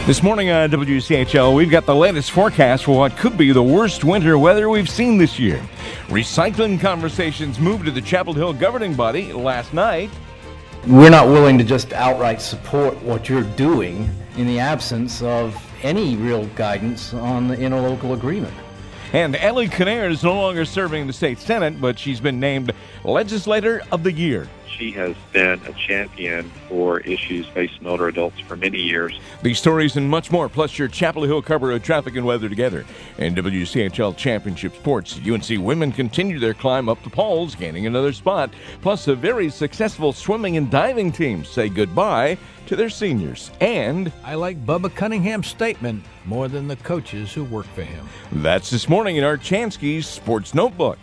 This morning on WCHL, we've got the latest forecast for what could be the worst winter weather we've seen this year. Recycling conversations moved to the Chapel Hill governing body last night. We're not willing to just outright support what you're doing in the absence of any real guidance on the interlocal agreement. And Ellie Kinnaird is no longer serving the state senate, but she's been named Legislator of the Year. She has been a champion for issues facing older adults for many years. These stories and much more, plus your Chapel Hill cover of traffic and weather together. In WCHL Championship Sports, UNC women continue their climb up the polls, gaining another spot. Plus, a very successful swimming and diving team say goodbye to their seniors. And I like Bubba Cunningham's statement more than the coaches who work for him. That's this morning in our Chansky's Sports Notebook.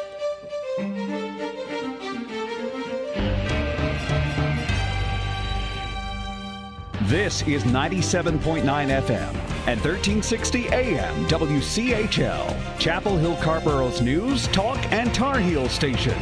This is 97.9 FM and 1360 AM WCHL, Chapel Hill Carborough's news, talk, and Tar Heel station.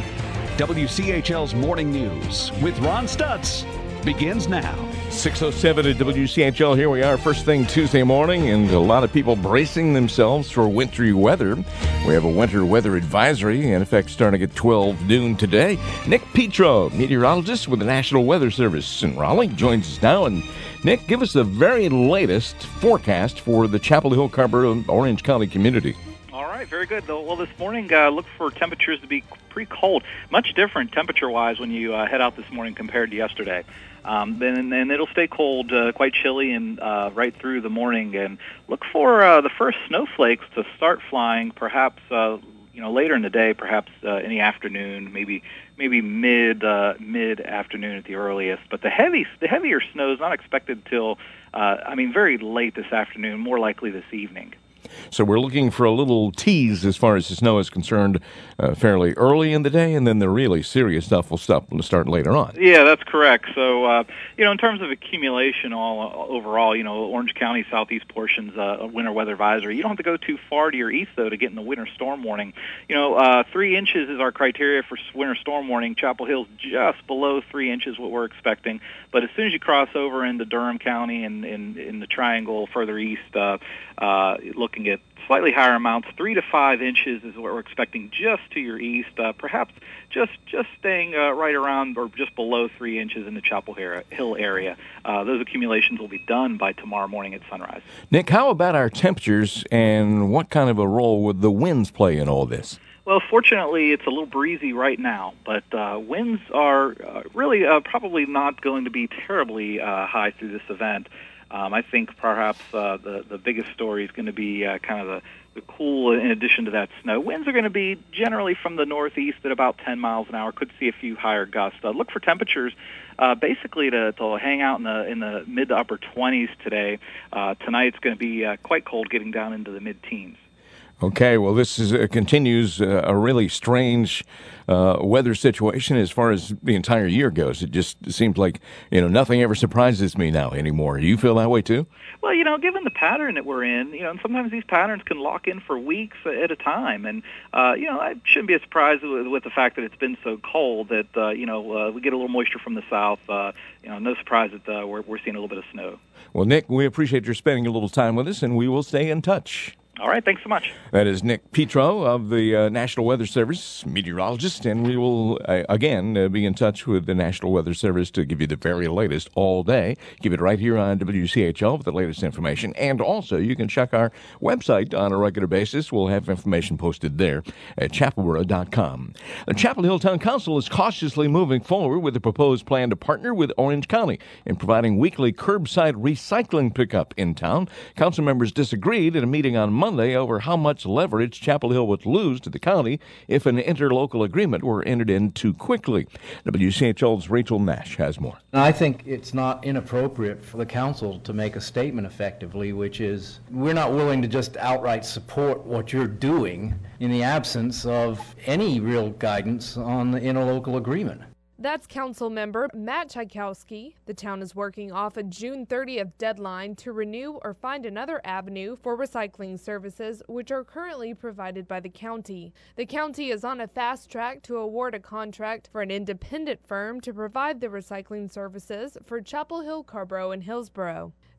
WCHL's Morning News with Ron Stutz begins now. 6:07 at WCHL. Here we are, first thing Tuesday morning, and a lot of people bracing themselves for wintry weather. We have a winter weather advisory, in effect, starting at 12 noon today. Nick Petro, meteorologist with the National Weather Service in Raleigh, joins us now. And Nick, give us the very latest forecast for the Chapel Hill, Carrboro, Orange County community. All right, very good. Well, this morning, look for temperatures to be pretty cold, much different temperature-wise when you head out this morning compared to yesterday. Then it'll stay cold, quite chilly, and right through the morning. And look for the first snowflakes to start flying, perhaps later in the day, perhaps in the afternoon, maybe mid afternoon at the earliest. But the heavier snow is not expected till very late this afternoon, more likely this evening. So we're looking for a little tease as far as the snow is concerned, fairly early in the day, and then the really serious stuff will start later on. Yeah, that's correct. So, in terms of accumulation overall, Orange County southeast portions, winter weather advisory. You don't have to go too far to your east, though, to get in the winter storm warning. 3 inches is our criteria for winter storm warning. Chapel Hill's just below 3 inches, what we're expecting. But as soon as you cross over into Durham County and in the triangle further east, looking at slightly higher amounts, 3 to 5 inches is what we're expecting just to your east. Perhaps just staying right around or just below 3 inches in the Chapel Hill area. Those accumulations will be done by tomorrow morning at sunrise. Nick, how about our temperatures, and what kind of a role would the winds play in all this? Well, fortunately, it's a little breezy right now, but winds are really probably not going to be terribly high through this event. I think perhaps the biggest story is going to be kind of the cool in addition to that snow. Winds are going to be generally from the northeast at about 10 miles an hour. Could see a few higher gusts. Look for temperatures basically to hang out in the mid to upper 20s today. Tonight it's going to be quite cold, getting down into the mid-teens. Okay, well, this continues a really strange weather situation as far as the entire year goes. It just seems like, nothing ever surprises me now anymore. Do you feel that way, too? Well, given the pattern that we're in, and sometimes these patterns can lock in for weeks at a time. And, I shouldn't be surprised with the fact that it's been so cold that, we get a little moisture from the south. No surprise that we're seeing a little bit of snow. Well, Nick, we appreciate your spending a little time with us, and we will stay in touch. All right, thanks so much. That is Nick Petro of the National Weather Service, meteorologist, and we will, again, be in touch with the National Weather Service to give you the very latest all day. Keep it right here on WCHL with the latest information, and also you can check our website on a regular basis. We'll have information posted there at chapelboro.com. The Chapel Hill Town Council is cautiously moving forward with a proposed plan to partner with Orange County in providing weekly curbside recycling pickup in town. Council members disagreed at a meeting on Monday over how much leverage Chapel Hill would lose to the county if an interlocal agreement were entered in too quickly. WCHL's Rachel Nash has more. I think it's not inappropriate for the council to make a statement effectively, which is we're not willing to just outright support what you're doing in the absence of any real guidance on the interlocal agreement. That's Council Member Matt Tchaikovsky. The town is working off a June 30th deadline to renew or find another avenue for recycling services, which are currently provided by the county. The county is on a fast track to award a contract for an independent firm to provide the recycling services for Chapel Hill, Carrboro, and Hillsboro.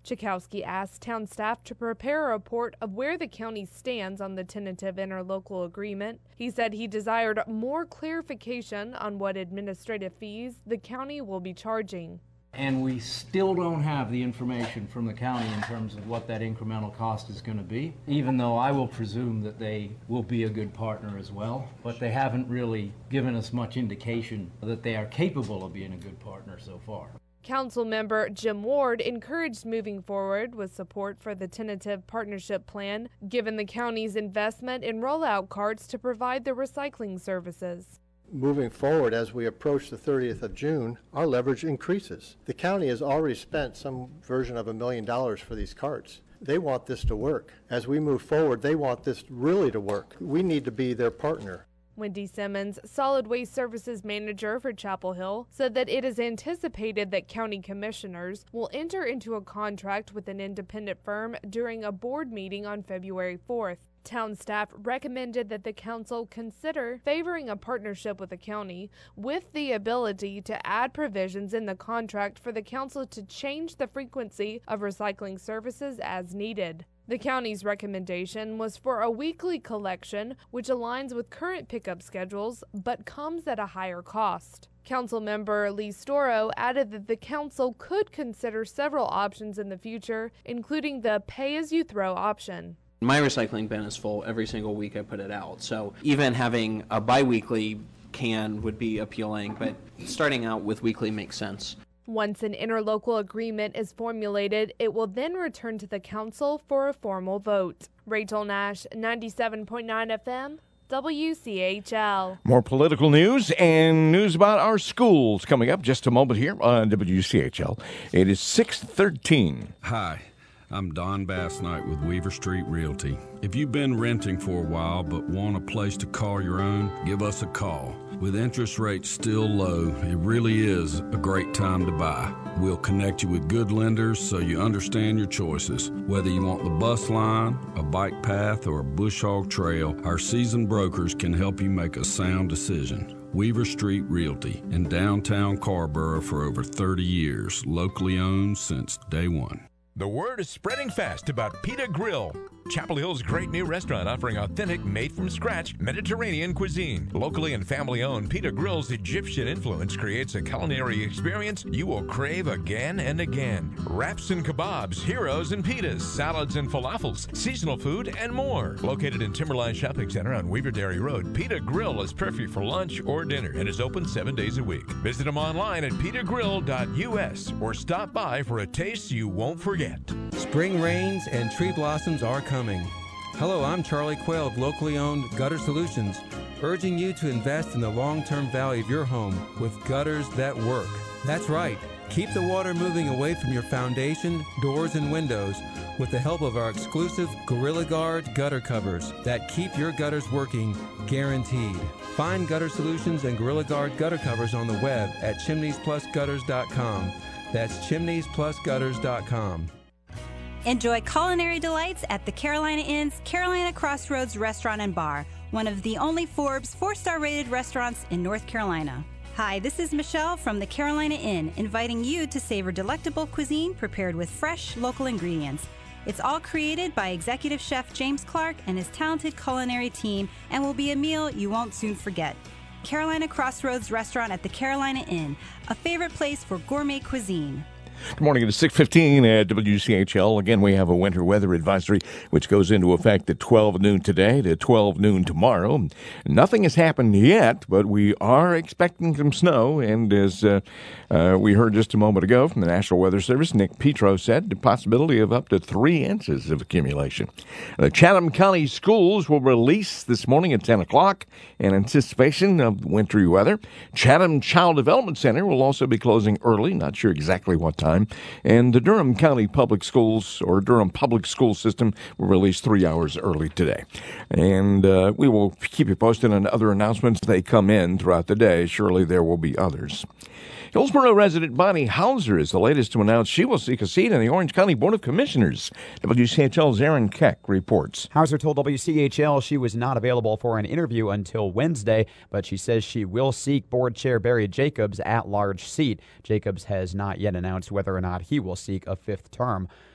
Tchaikovsky asked town staff to prepare a report of where the county stands on the tentative interlocal agreement. He said he desired more clarification on what administrative fees the county will be charging. And we still don't have the information from the county in terms of what that incremental cost is going to be, even though I will presume that they will be a good partner as well. But they haven't really given us much indication that they are capable of being a good partner so far. Council member Jim Ward encouraged moving forward with support for the tentative partnership plan, given the county's investment in rollout carts to provide the recycling services. Moving forward, as we approach the 30th of June, our leverage increases. The county has already spent some version of $1 million for these carts. They want this to work. As we move forward, they want this really to work. We need to be their partner. Wendy Simmons, Solid Waste Services Manager for Chapel Hill, said that it is anticipated that county commissioners will enter into a contract with an independent firm during a board meeting on February 4th. Town staff recommended that the council consider favoring a partnership with the county with the ability to add provisions in the contract for the council to change the frequency of recycling services as needed. The county's recommendation was for a weekly collection, which aligns with current pickup schedules, but comes at a higher cost. Councilmember Lee Storrow added that the council could consider several options in the future, including the pay-as-you-throw option. My recycling bin is full every single week I put it out, so even having a bi-weekly can would be appealing, but starting out with weekly makes sense. Once an interlocal agreement is formulated, it will then return to the council for a formal vote. Rachel Nash, 97.9 FM, WCHL. More political news and news about our schools coming up just a moment here on WCHL. It is 6:13. Hi, I'm Don Bassnight with Weaver Street Realty. If you've been renting for a while but want a place to call your own, give us a call. With interest rates still low, it really is a great time to buy. We'll connect you with good lenders so you understand your choices. Whether you want the bus line, a bike path, or a bush hog trail, our seasoned brokers can help you make a sound decision. Weaver Street Realty in downtown Carrboro for over 30 years, locally owned since day one. The word is spreading fast about Pita Grill, Chapel Hill's great new restaurant offering authentic, made-from-scratch Mediterranean cuisine. Locally and family-owned, Pita Grill's Egyptian influence creates a culinary experience you will crave again and again. Wraps and kebabs, heroes and pitas, salads and falafels, seasonal food, and more. Located in Timberline Shopping Center on Weaver Dairy Road, Pita Grill is perfect for lunch or dinner and is open 7 days a week. Visit them online at pitagrill.us or stop by for a taste you won't forget. Spring rains and tree blossoms are coming. Hello, I'm Charlie Quayle of locally owned Gutter Solutions, urging you to invest in the long-term value of your home with gutters that work. That's right. Keep the water moving away from your foundation, doors, and windows with the help of our exclusive Gorilla Guard gutter covers that keep your gutters working, guaranteed. Find Gutter Solutions and Gorilla Guard gutter covers on the web at chimneysplusgutters.com. That's chimneysplusgutters.com. Enjoy culinary delights at the Carolina Inn's Carolina Crossroads Restaurant and Bar, one of the only Forbes 4-star rated restaurants in North Carolina. Hi, this is Michelle from the Carolina Inn, inviting you to savor delectable cuisine prepared with fresh, local ingredients. It's all created by Executive Chef James Clark and his talented culinary team and will be a meal you won't soon forget. Carolina Crossroads Restaurant at the Carolina Inn, a favorite place for gourmet cuisine. Good morning. It is 6:15 at WCHL. Again, we have a winter weather advisory, which goes into effect at 12 noon today to 12 noon tomorrow. Nothing has happened yet, but we are expecting some snow. And as we heard just a moment ago from the National Weather Service, Nick Petro said the possibility of up to 3 inches of accumulation. The Chatham County schools will release this morning at 10 o'clock in anticipation of wintry weather. Chatham Child Development Center will also be closing early, not sure exactly what time. And the Durham County Public Schools or Durham Public School System will release 3 hours early today. And we will keep you posted on other announcements as they come in throughout the day. Surely there will be others. Hillsborough resident Bonnie Hauser is the latest to announce she will seek a seat on the Orange County Board of Commissioners. WCHL's Aaron Keck reports. Hauser told WCHL she was not available for an interview until Wednesday, but she says she will seek Board Chair Barry Jacobs' at-large seat. Jacobs has not yet announced whether or not he will seek a fifth term.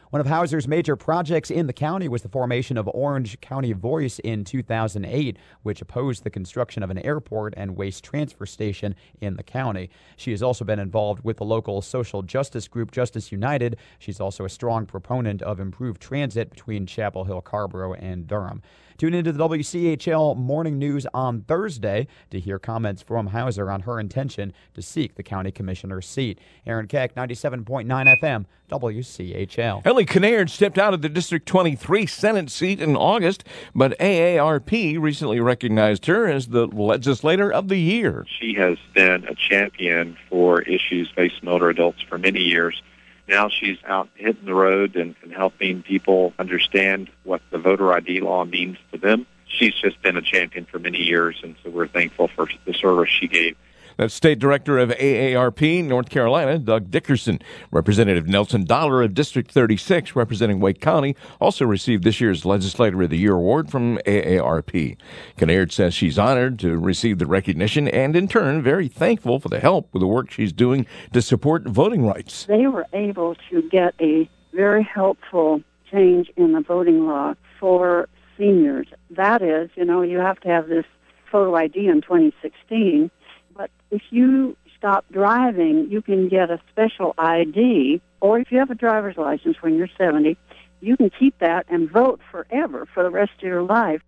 One of Hauser's major projects in the county was the formation of Orange County Voice in 2008, which opposed the construction of an airport and waste transfer station in the county. She has also been involved with the local social justice group Justice United. She's also a strong proponent of improved transit between Chapel Hill, Carrboro, and Durham. Tune into the WCHL Morning News on Thursday to hear comments from Hauser on her intention to seek the county commissioner's seat. Aaron Keck, 97.9 FM, WCHL. Ellie Kinnaird stepped out of the District 23 Senate seat in August, but AARP recently recognized her as the Legislator of the Year. She has been a champion for issues facing older adults for many years. Now she's out hitting the road and helping people understand what the voter ID law means to them. She's just been a champion for many years, and so we're thankful for the service she gave. That's State Director of AARP, North Carolina, Doug Dickerson. Representative Nelson Dollar of District 36, representing Wake County, also received this year's Legislator of the Year award from AARP. Kinnaird says she's honored to receive the recognition and, in turn, very thankful for the help with the work she's doing to support voting rights. They were able to get a very helpful change in the voting law for seniors. That is, you have to have this photo ID in 2016. But if you stop driving, you can get a special ID, or if you have a driver's license when you're 70, you can keep that and vote forever for the rest of your life.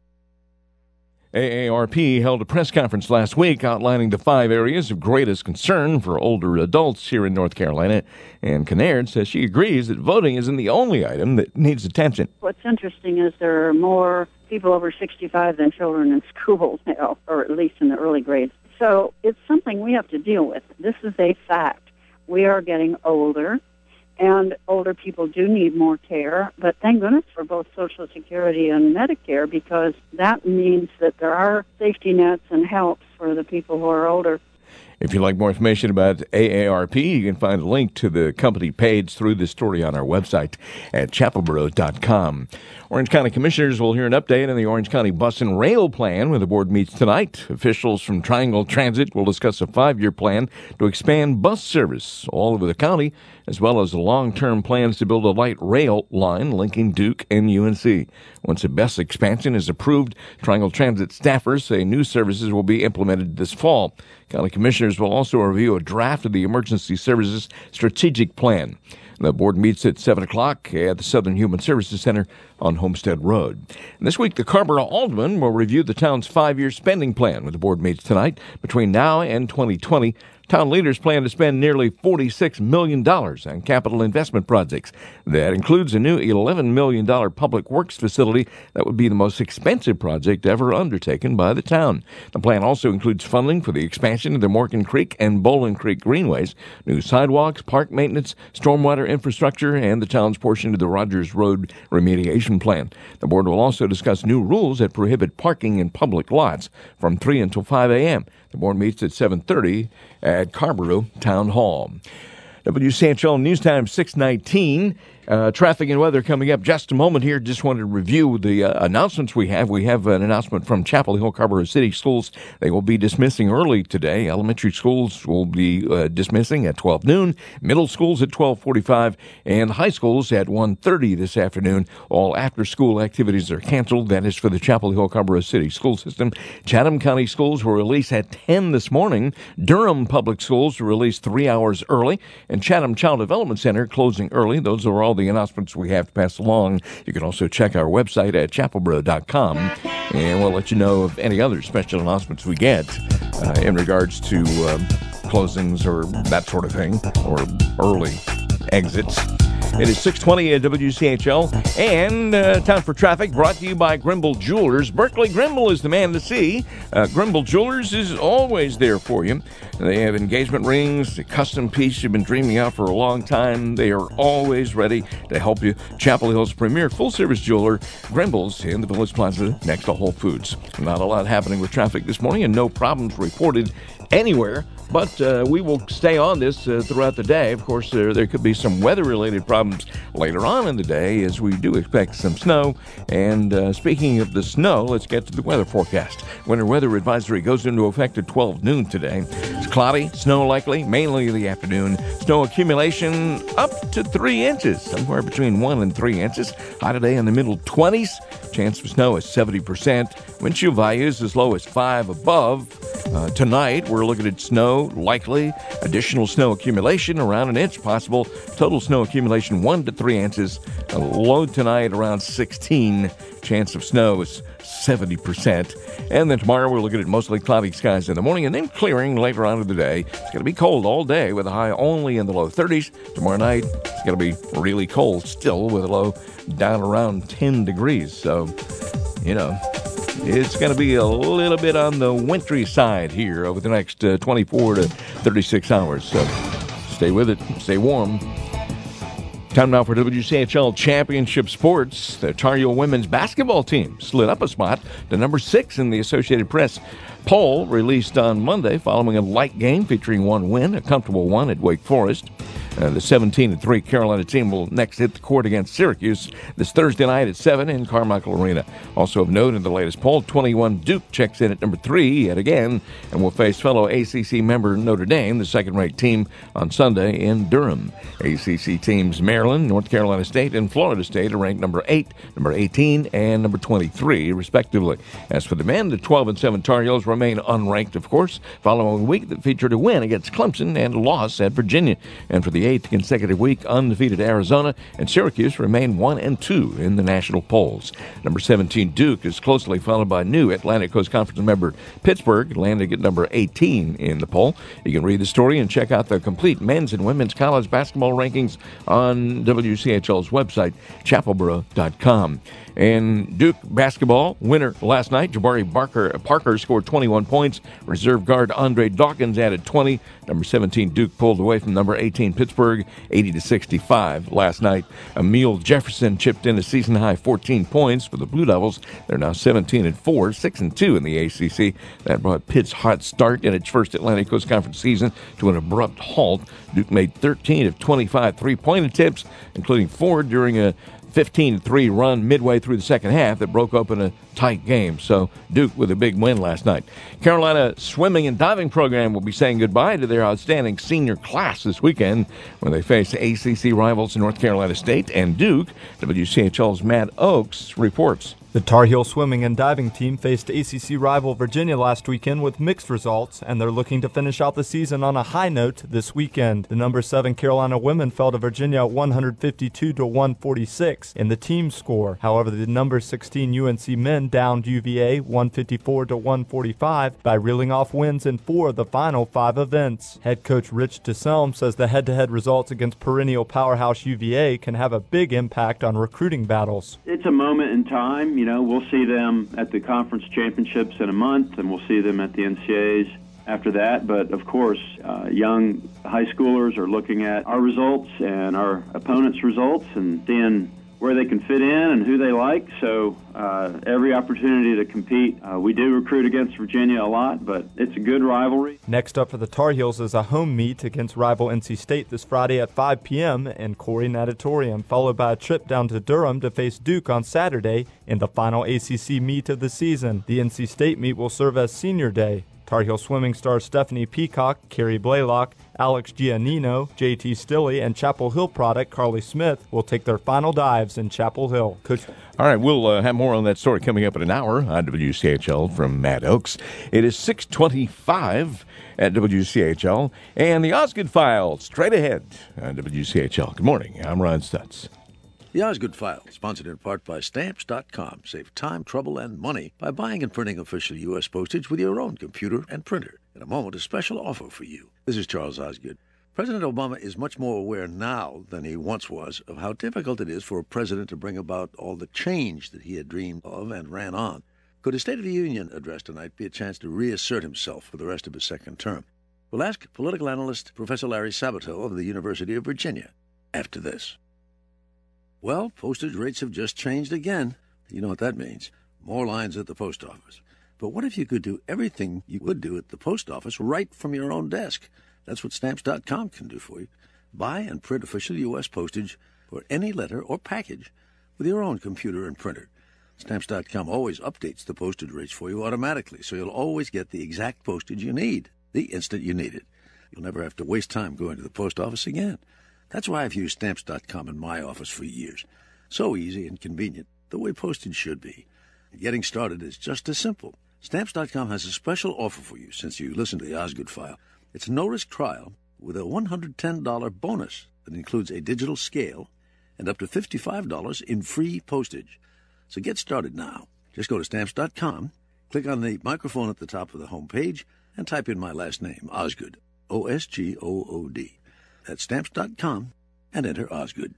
AARP held a press conference last week outlining the 5 areas of greatest concern for older adults here in North Carolina, and Kinnaird says she agrees that voting isn't the only item that needs attention. What's interesting is there are more people over 65 than children in school now, or at least in the early grades. So it's something we have to deal with. This is a fact. We are getting older, and older people do need more care, but thank goodness for both Social Security and Medicare, because that means that there are safety nets and helps for the people who are older. If you'd like more information about AARP, you can find a link to the company page through this story on our website at chapelboro.com. Orange County Commissioners will hear an update on the Orange County Bus and Rail Plan when the board meets tonight. Officials from Triangle Transit will discuss a 5-year plan to expand bus service all over the county, as well as the long-term plans to build a light rail line linking Duke and UNC. Once a bus expansion is approved, Triangle Transit staffers say new services will be implemented this fall. County Commissioners will also review a draft of the Emergency Services Strategic Plan. The board meets at 7 o'clock at the Southern Human Services Center on Homestead Road. And this week, the Carrboro Alderman will review the town's 5-year spending plan when the board meets tonight. Between now and 2020, town leaders plan to spend nearly $46 million on capital investment projects. That includes a new $11 million public works facility that would be the most expensive project ever undertaken by the town. The plan also includes funding for the expansion of the Morgan Creek and Bowling Creek greenways, new sidewalks, park maintenance, stormwater infrastructure, and the town's portion of the Rogers Road remediation plan. The board will also discuss new rules that prohibit parking in public lots from 3 until 5 a.m. The board meets at 7:30 at Carrboro Town Hall. WCHL News Time 6:19. Traffic and weather coming up just a moment here. Just wanted to review the announcements we have. We have an announcement from Chapel Hill Carrboro City Schools. They will be dismissing early today. Elementary schools will be dismissing at 12 noon, middle schools at 12:45, and high schools at 1:30 this afternoon. All after-school activities are canceled. That is for the Chapel Hill Carrboro City School System. Chatham County Schools will release at 10 this morning. Durham Public Schools will release 3 hours early, and Chatham Child Development Center closing early. Those are all the announcements we have to pass along. You can also check our website at chapelboro.com, and we'll let you know of any other special announcements we get in regards to closings or that sort of thing, or early exits. It is 6:20 at WCHL, and time for traffic brought to you by Grimble Jewelers. Berkeley Grimble is the man to see. Grimble Jewelers is always there for you. They have engagement rings, a custom piece you've been dreaming out for a long time. They are always ready to help you. Chapel Hill's premier full-service jeweler, Grimble's in the Village Plaza next to Whole Foods. Not a lot happening with traffic this morning, and no problems reported anywhere. But we will stay on this throughout the day. Of course, there could be some weather-related problems later on in the day, as we do expect some snow. And speaking of the snow, let's get to the weather forecast. Winter weather advisory goes into effect at 12 noon today. It's Cloudy, snow likely, mainly the afternoon. Snow accumulation up to 3 inches, somewhere between 1 and 3 inches. High today in the middle 20s. Chance for snow is 70%. Wind chill values as low as 5 above. Tonight, we're looking at snow likely. Additional snow accumulation around an inch possible. Total snow accumulation 1 to 3 inches. A low tonight around 16. Chance of snow is 70%. And then tomorrow we're looking at mostly cloudy skies in the morning and then clearing later on in the day. It's going to be cold all day with a high only in the low 30s. Tomorrow night it's going to be really cold still with a low down around 10 degrees. So, it's going to be a little bit on the wintry side here over the next 24 to 36 hours. So stay with it. Stay warm. Time now for WCHL Championship Sports. The Tar Heel women's basketball team slid up a spot to number 6 in the Associated Press poll released on Monday following a light game featuring one win, a comfortable one at Wake Forest. The 17-3 Carolina team will next hit the court against Syracuse this Thursday night at 7 in Carmichael Arena. Also of note in the latest poll, 21 Duke checks in at number 3 yet again and will face fellow ACC member Notre Dame, the second-ranked team, on Sunday in Durham. ACC teams Maryland, North Carolina State, and Florida State are ranked number 8, number 18, and number 23, respectively. As for the men, the 12-7 Tar Heels remain unranked, of course, following a week that featured a win against Clemson and a loss at Virginia. And for the 8th consecutive week, undefeated Arizona and Syracuse remain 1 and 2 in the national polls. Number 17 Duke is closely followed by new Atlantic Coast Conference member Pittsburgh, landing at number 18 in the poll. You can read the story and check out the complete men's and women's college basketball rankings on WCHL's website, chapelboro.com. And Duke basketball winner last night, Jabari Parker scored 21 points. Reserve guard Andre Dawkins added 20. Number 17 Duke pulled away from number 18 Pittsburgh 80-65 last night. Emile Jefferson chipped in a season-high 14 points for the Blue Devils. They're now 17-4, 6-2 in the ACC. That brought Pitt's hot start in its first Atlantic Coast Conference season to an abrupt halt. Duke made 13 of 25 three-point attempts, including 4 during a 15-3 run midway through the second half that broke open a tight game. So Duke with a big win last night. Carolina swimming and diving program will be saying goodbye to their outstanding senior class this weekend when they face ACC rivals North Carolina State and Duke. WCHL's Matt Oakes reports. The Tar Heel swimming and diving team faced ACC rival Virginia last weekend with mixed results, and they're looking to finish out the season on a high note this weekend. The number 7 Carolina women fell to Virginia 152-146 in the team score. However, the number 16 UNC men downed UVA 154-145 by reeling off wins in 4 of the final 5 events. Head coach Rich DeSelm says the head-to-head results against perennial powerhouse UVA can have a big impact on recruiting battles. It's a moment in time. We'll see them at the conference championships in a month, and we'll see them at the NCAAs after that. But, of course, young high schoolers are looking at our results and our opponents' results and seeing where they can fit in and who they like. So every opportunity to compete. We do recruit against Virginia a lot, but it's a good rivalry. Next up for the Tar Heels is a home meet against rival NC State this Friday at 5 p.m. in Corey Natatorium, followed by a trip down to Durham to face Duke on Saturday in the final ACC meet of the season. The NC State meet will serve as senior day. Tar Heel swimming stars Stephanie Peacock, Carrie Blaylock, Alex Giannino, J.T. Stilley, and Chapel Hill product Carly Smith will take their final dives in Chapel Hill. Coach. All right, we'll have more on that story coming up in an hour on WCHL from Matt Oakes. It is 6:25 at WCHL, and the Osgood File straight ahead on WCHL. Good morning, I'm Ron Stutz. The Osgood File, sponsored in part by Stamps.com. Save time, trouble, and money by buying and printing official U.S. postage with your own computer and printer. In a moment, a special offer for you. This is Charles Osgood. President Obama is much more aware now than he once was of how difficult it is for a president to bring about all the change that he had dreamed of and ran on. Could his State of the Union address tonight be a chance to reassert himself for the rest of his second term? We'll ask political analyst Professor Larry Sabato of the University of Virginia after this. Well, postage rates have just changed again. You know what that means. More lines at the post office. But what if you could do everything you would do at the post office right from your own desk? That's what Stamps.com can do for you. Buy and print official U.S. postage for any letter or package with your own computer and printer. Stamps.com always updates the postage rates for you automatically, so you'll always get the exact postage you need. the instant you need it. You'll never have to waste time going to the post office again. That's why I've used Stamps.com in my office for years. So easy and convenient, the way postage should be. Getting started is just as simple. Stamps.com has a special offer for you since you listened to the Osgood File. It's a no-risk trial with a $110 bonus that includes a digital scale and up to $55 in free postage. So get started now. Just go to Stamps.com, click on the microphone at the top of the home page, and type in my last name, Osgood, O-S-G-O-O-D. That's Stamps.com, and enter Osgood.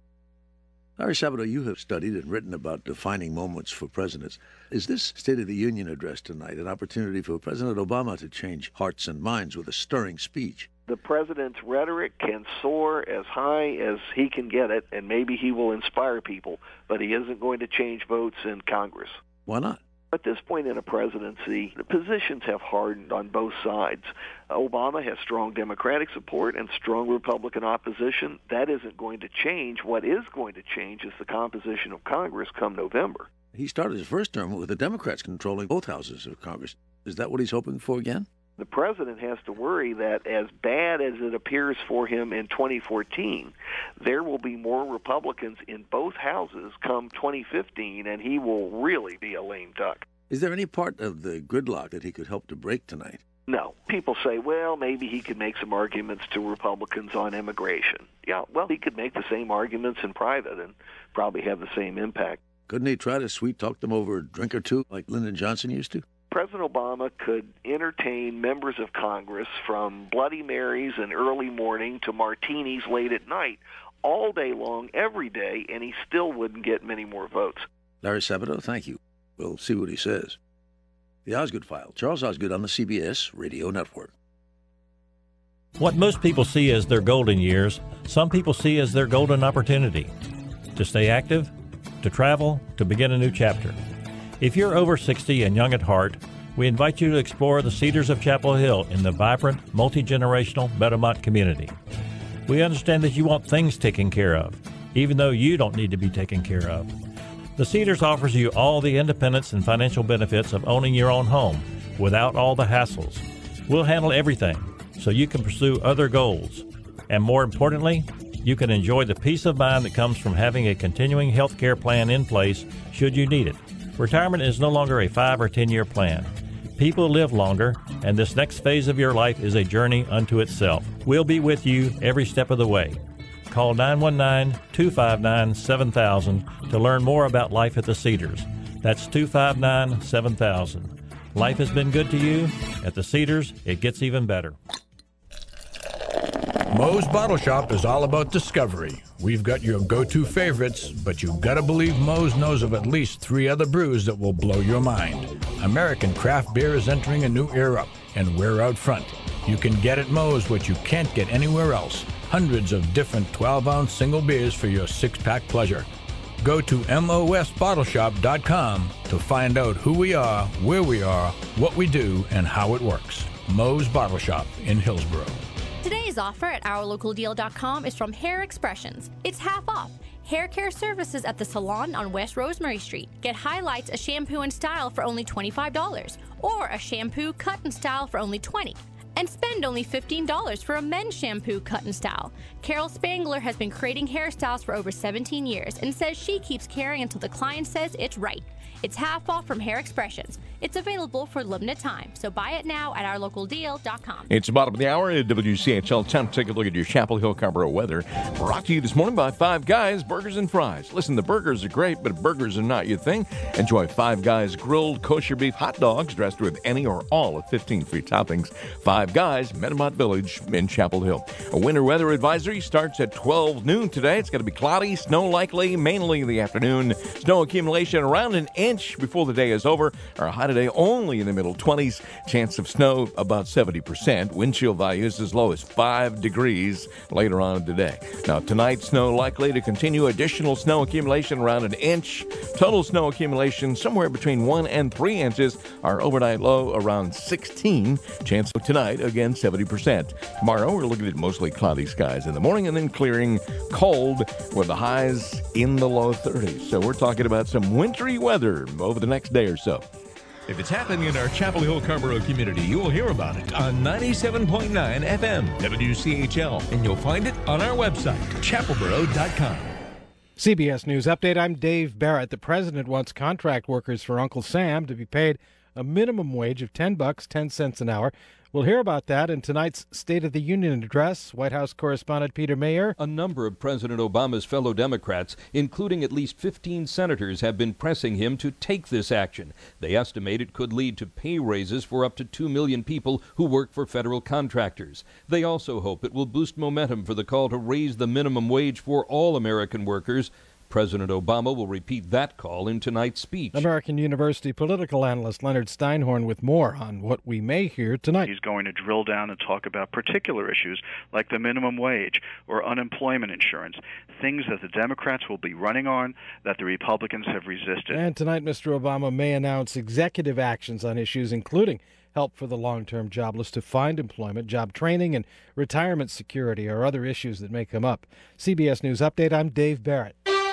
Larry Sabato, you have studied and written about defining moments for presidents. Is this State of the Union address tonight an opportunity for President Obama to change hearts and minds with a stirring speech? The president's rhetoric can soar as high as he can get it, and maybe he will inspire people, but he isn't going to change votes in Congress. Why not? At this point in a presidency, the positions have hardened on both sides. Obama has strong Democratic support and strong Republican opposition. That isn't going to change. What is going to change is the composition of Congress come November. He started his first term with the Democrats controlling both houses of Congress. Is that what he's hoping for again? The president has to worry that as bad as it appears for him in 2014, there will be more Republicans in both houses come 2015, and he will really be a lame duck. Is there any part of the gridlock that he could help to break tonight? No. People say, well, maybe he could make some arguments to Republicans on immigration. Yeah, well, he could make the same arguments in private and probably have the same impact. Couldn't he try to sweet-talk them over a drink or two like Lyndon Johnson used to? President Obama could entertain members of Congress from Bloody Marys in early morning to martinis late at night, all day long, every day, and he still wouldn't get many more votes. Larry Sabato, thank you. We'll see what he says. The Osgood File, Charles Osgood on the CBS Radio Network. What most people see as their golden years, some people see as their golden opportunity. To stay active, to travel, to begin a new chapter. If you're over 60 and young at heart, we invite you to explore the Cedars of Chapel Hill in the vibrant, multi-generational Meadowmont community. We understand that you want things taken care of, even though you don't need to be taken care of. The Cedars offers you all the independence and financial benefits of owning your own home without all the hassles. We'll handle everything so you can pursue other goals. And more importantly, you can enjoy the peace of mind that comes from having a continuing health care plan in place should you need it. Retirement is no longer a 5 or 10-year plan. People live longer, and this next phase of your life is a journey unto itself. We'll be with you every step of the way. Call 919-259-7000 to learn more about life at the Cedars. That's 259-7000. Life has been good to you. At the Cedars, it gets even better. Moe's Bottle Shop is all about discovery. We've got your go-to favorites, but you've got to believe Moe's knows of at least 3 other brews that will blow your mind. American craft beer is entering a new era, and we're out front. You can get at Moe's what you can't get anywhere else. Hundreds of different 12-ounce single beers for your 6-pack pleasure. Go to mosbottleshop.com to find out who we are, where we are, what we do, and how it works. Moe's Bottle Shop in Hillsborough. Today's offer at OurLocalDeal.com is from Hair Expressions. It's half off. Hair care services at the salon on West Rosemary Street. Get Highlights, a shampoo and style for only $25, or a shampoo cut and style for only $20. And spend only $15 for a men's shampoo cut and style. Carol Spangler has been creating hairstyles for over 17 years and says she keeps caring until the client says it's right. It's half off from Hair Expressions. It's available for limited time, so buy it now at OurLocalDeal.com. It's the bottom of the hour at WCHL. Time to take a look at your Chapel Hill Carrboro weather. Brought to you this morning by Five Guys Burgers and Fries. Listen, the burgers are great, but burgers are not your thing. Enjoy Five Guys grilled kosher beef hot dogs dressed with any or all of 15 free toppings. Five Guys, Meadowmont Village in Chapel Hill. A winter weather advisory starts at 12 noon today. It's going to be cloudy, snow likely, mainly in the afternoon. Snow accumulation around an inch before the day is over. Our high today only in the middle 20s. Chance of snow about 70%. Wind chill values as low as 5 degrees later on today. Now tonight, snow likely to continue. Additional snow accumulation around an inch. Total snow accumulation somewhere between 1 and 3 inches. Our overnight low around 16. Chance of tonight, again, 70%. Tomorrow, we're looking at mostly cloudy skies in the morning and then clearing, cold with the highs in the low 30s. So we're talking about some wintry weather over the next day or so. If it's happening in our Chapel Hill Carrboro community, you will hear about it on 97.9 FM WCHL, and you'll find it on our website, chapelboro.com. CBS News Update. I'm Dave Barrett. The president wants contract workers for Uncle Sam to be paid a minimum wage of $10.10 an hour. We'll hear about that in tonight's State of the Union address. White House correspondent Peter Mayer. A number of President Obama's fellow Democrats, including at least 15 senators, have been pressing him to take this action. They estimate it could lead to pay raises for up to 2 million people who work for federal contractors. They also hope it will boost momentum for the call to raise the minimum wage for all American workers. President Obama will repeat that call in tonight's speech. American University political analyst Leonard Steinhorn with more on what we may hear tonight. He's going to drill down and talk about particular issues like the minimum wage or unemployment insurance, things that the Democrats will be running on that the Republicans have resisted. And tonight, Mr. Obama may announce executive actions on issues including help for the long-term jobless to find employment, job training, and retirement security or other issues that may come up. CBS News Update, I'm Dave Barrett.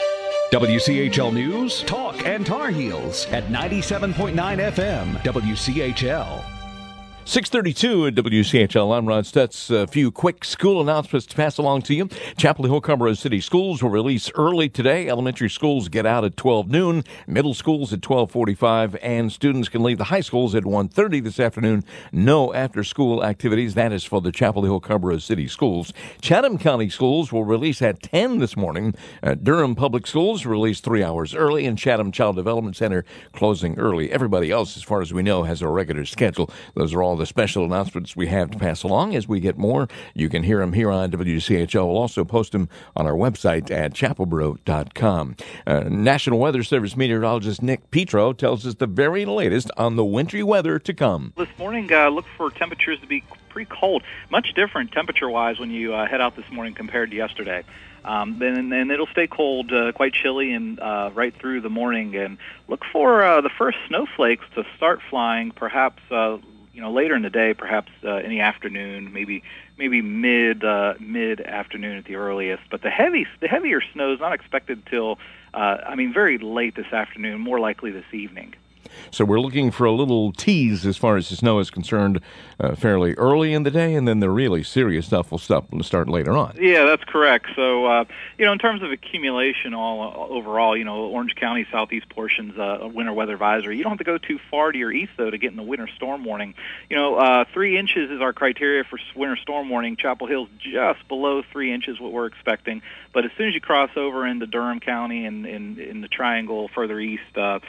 WCHL News, Talk, and Tar Heels at 97.9 FM, WCHL. 6:32 at WCHL. I'm Ron Stutz. A few quick school announcements to pass along to you. Chapel Hill Carrboro City Schools will release early today. Elementary schools get out at 12 noon, middle schools at 12:45, and students can leave the high schools at 1:30 this afternoon. No after-school activities. That is for the Chapel Hill Carrboro City Schools. Chatham County Schools will release at 10 this morning. Durham Public Schools release 3 hours early, and Chatham Child Development Center closing early. Everybody else, as far as we know, has a regular schedule. Those are all the special announcements we have to pass along. As we get more, you can hear them here on WCHL. We'll also post them on our website at chapelboro.com. National Weather Service meteorologist Nick Petro tells us the very latest on the wintry weather to come. This morning, look for temperatures to be pretty cold, much different temperature-wise when you head out this morning compared to yesterday. Then it'll stay cold, quite chilly, and right through the morning. And look for the first snowflakes to start flying, perhaps later in the day, perhaps in the afternoon, maybe mid afternoon at the earliest. But the heavier snow is not expected till very late this afternoon, more likely this evening. So we're looking for a little tease as far as the snow is concerned, fairly early in the day, and then the really serious stuff will start later on. Yeah, that's correct. So, in terms of accumulation overall, Orange County, southeast portions, winter weather advisory. You don't have to go too far to your east, though, to get in the winter storm warning. 3 inches is our criteria for winter storm warning. Chapel Hill's just below 3 inches, what we're expecting. But as soon as you cross over into Durham County and in the triangle further east,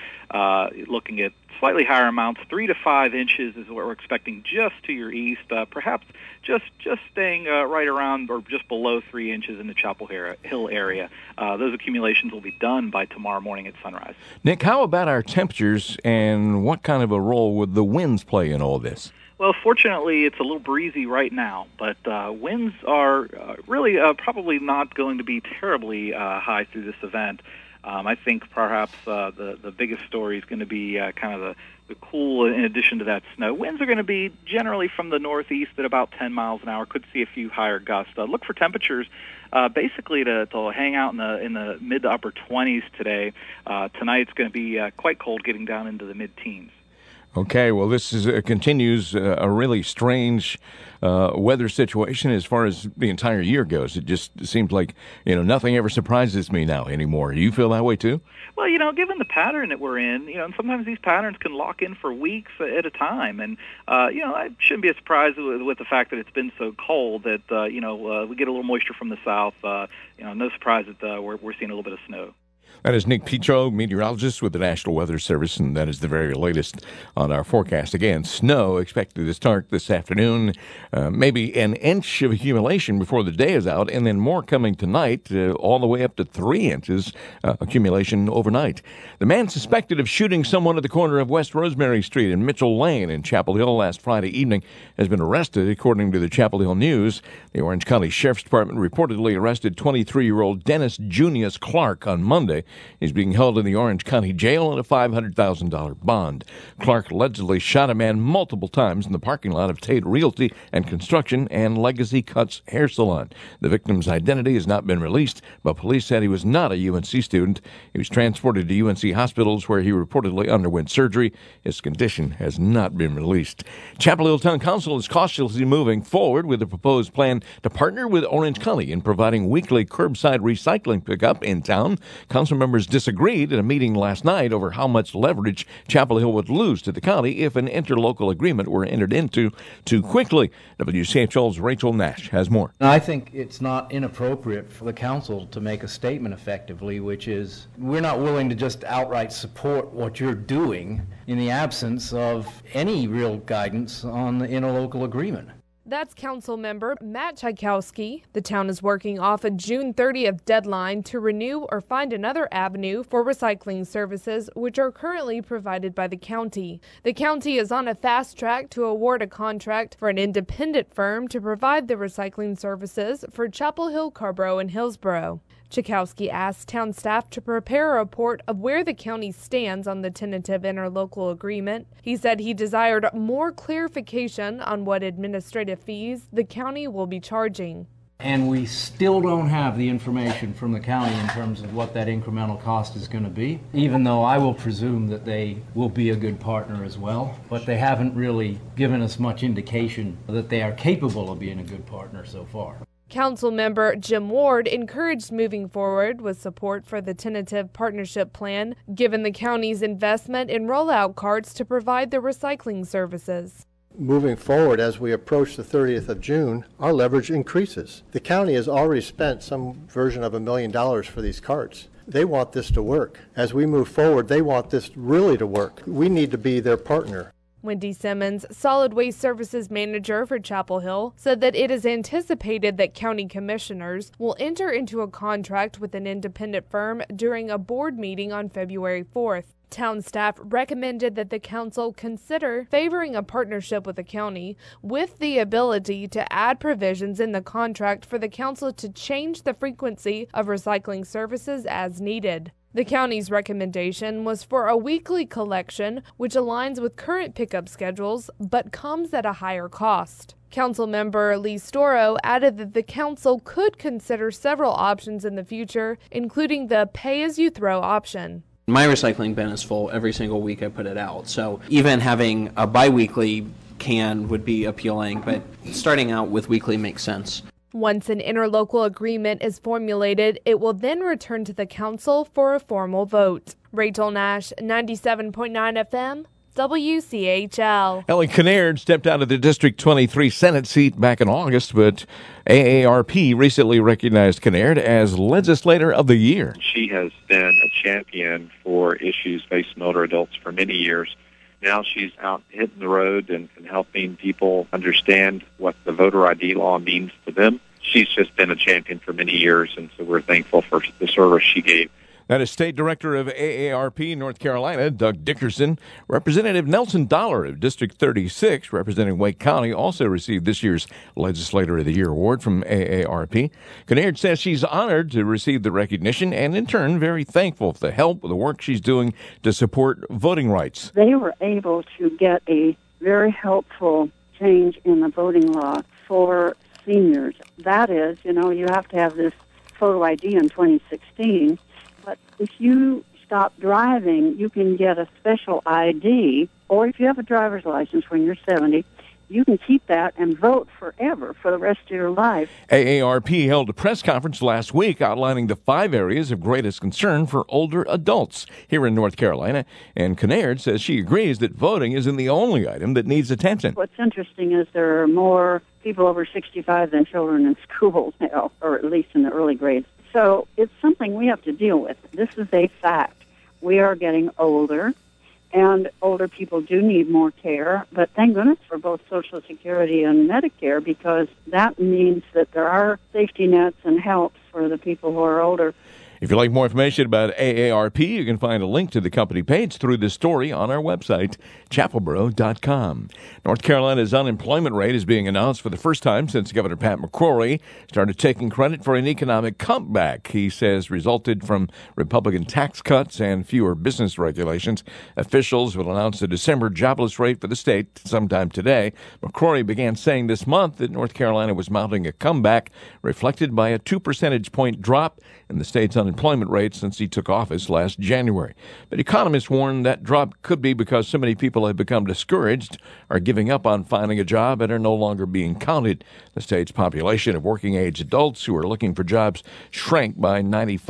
looking at slightly higher amounts, 3 to 5 inches is what we're expecting just to your east. Perhaps just staying right around or just below 3 inches in the Chapel Hill area. Those accumulations will be done by tomorrow morning at sunrise. Nick, how about our temperatures, and what kind of a role would the winds play in all this? Well, fortunately, it's a little breezy right now, but winds are really probably not going to be terribly high through this event. I think perhaps the biggest story is going to be kind of the cool in addition to that snow. Winds are going to be generally from the northeast at about 10 miles an hour. Could see a few higher gusts. Look for temperatures basically to hang out in the mid to upper 20s today. Tonight it's going to be quite cold, getting down into the mid-teens. Okay, well, this continues a really strange weather situation as far as the entire year goes. It just seems like, nothing ever surprises me now anymore. Do you feel that way too? Well, given the pattern that we're in, and sometimes these patterns can lock in for weeks at a time. And, I shouldn't be surprised with the fact that it's been so cold that, we get a little moisture from the south. No surprise that we're seeing a little bit of snow. That is Nick Petro, meteorologist with the National Weather Service, and that is the very latest on our forecast. Again, snow expected to start this afternoon, maybe an inch of accumulation before the day is out, and then more coming tonight, all the way up to 3 inches accumulation overnight. The man suspected of shooting someone at the corner of West Rosemary Street and Mitchell Lane in Chapel Hill last Friday evening has been arrested, according to the Chapel Hill News. The Orange County Sheriff's Department reportedly arrested 23-year-old Dennis Junius Clark on Monday. Sunday. He's being held in the Orange County Jail on a $500,000 bond. Clark allegedly shot a man multiple times in the parking lot of Tate Realty and Construction and Legacy Cuts Hair Salon. The victim's identity has not been released, but police said he was not a UNC student. He was transported to UNC hospitals where he reportedly underwent surgery. His condition has not been released. Chapel Hill Town Council is cautiously moving forward with a proposed plan to partner with Orange County in providing weekly curbside recycling pickup in town. Council members disagreed at a meeting last night over how much leverage Chapel Hill would lose to the county if an interlocal agreement were entered into too quickly. WCHL's Rachel Nash has more. I think it's not inappropriate for the council to make a statement effectively, which is we're not willing to just outright support what you're doing in the absence of any real guidance on the interlocal agreement. That's Council Member Matt Tchaikovsky. The town is working off a June 30th deadline to renew or find another avenue for recycling services, which are currently provided by the county. The county is on a fast track to award a contract for an independent firm to provide the recycling services for Chapel Hill, Carborough, and Hillsborough. Tchaikovsky asked town staff to prepare a report of where the county stands on the tentative interlocal agreement. He said he desired more clarification on what administrative fees the county will be charging. And we still don't have the information from the county in terms of what that incremental cost is going to be, even though I will presume that they will be a good partner as well. But they haven't really given us much indication that they are capable of being a good partner so far. Council member Jim Ward encouraged moving forward with support for the tentative partnership plan, given the county's investment in rollout carts to provide the recycling services. Moving forward, as we approach the 30th of June, our leverage increases. The county has already spent some version of $1 million for these carts. They want this to work. As we move forward, they want this really to work. We need to be their partner. Wendy Simmons, Solid Waste Services Manager for Chapel Hill, said that it is anticipated that county commissioners will enter into a contract with an independent firm during a board meeting on February 4th. Town staff recommended that the council consider favoring a partnership with the county with the ability to add provisions in the contract for the council to change the frequency of recycling services as needed. The county's recommendation was for a weekly collection, which aligns with current pickup schedules, but comes at a higher cost. Councilmember Lee Storo added that the council could consider several options in the future, including the pay-as-you-throw option. My recycling bin is full every single week I put it out, so even having a bi-weekly can would be appealing, but starting out with weekly makes sense. Once an interlocal agreement is formulated, it will then return to the council for a formal vote. Rachel Nash, 97.9 FM, WCHL. Ellie Kinnaird stepped out of the District 23 Senate seat back in August, but AARP recently recognized Kinnaird as Legislator of the Year. She has been a champion for issues facing older adults for many years. Now she's out hitting the road and helping people understand what the voter ID law means to them. She's just been a champion for many years, and so we're thankful for the service she gave. That is State Director of AARP North Carolina, Doug Dickerson. Representative Nelson Dollar of District 36, representing Wake County, also received this year's Legislator of the Year award from AARP. Kinnaird says she's honored to receive the recognition and, in turn, very thankful for the help with the work she's doing to support voting rights. They were able to get a very helpful change in the voting law for seniors. That is, you have to have this photo ID in 2016. But if you stop driving, you can get a special ID, or if you have a driver's license when you're 70, you can keep that and vote forever for the rest of your life. AARP held a press conference last week outlining the 5 areas of greatest concern for older adults here in North Carolina, and Kinnaird says she agrees that voting isn't the only item that needs attention. What's interesting is there are more people over 65 than children in schools now, or at least in the early grades. So it's something we have to deal with. This is a fact. We are getting older, and older people do need more care, but thank goodness for both Social Security and Medicare, because that means that there are safety nets and helps for the people who are older. If you'd like more information about AARP, you can find a link to the company page through this story on our website, chapelboro.com. North Carolina's unemployment rate is being announced for the first time since Governor Pat McCrory started taking credit for an economic comeback he says resulted from Republican tax cuts and fewer business regulations. Officials will announce the December jobless rate for the state sometime today. McCrory began saying this month that North Carolina was mounting a comeback, reflected by a 2 percentage point drop in the state's unemployment rate since he took office last January. But economists warn that drop could be because so many people have become discouraged, are giving up on finding a job, and are no longer being counted. The state's population of working-age adults who are looking for jobs shrank by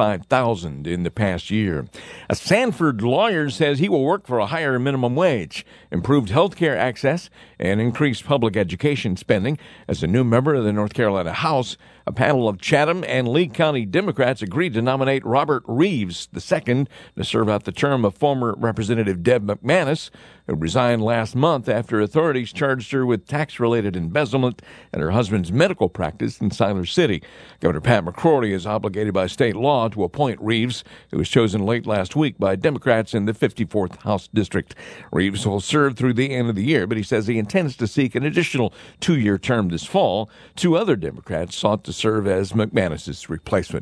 95,000 in the past year. A Sanford lawyer says he will work for a higher minimum wage, improved health care access, and increased public education spending. As a new member of the North Carolina House, a panel of Chatham and Lee County Democrats agreed to nominate Robert Reeves II to serve out the term of former Representative Deb McManus, who resigned last month after authorities charged her with tax-related embezzlement at her husband's medical practice in Siler City. Governor Pat McCrory is obligated by state law to appoint Reeves, who was chosen late last week by Democrats in the 54th House District. Reeves will serve through the end of the year, but he says he intends to seek an additional 2-year term this fall. 2 other Democrats sought to serve as McManus's replacement.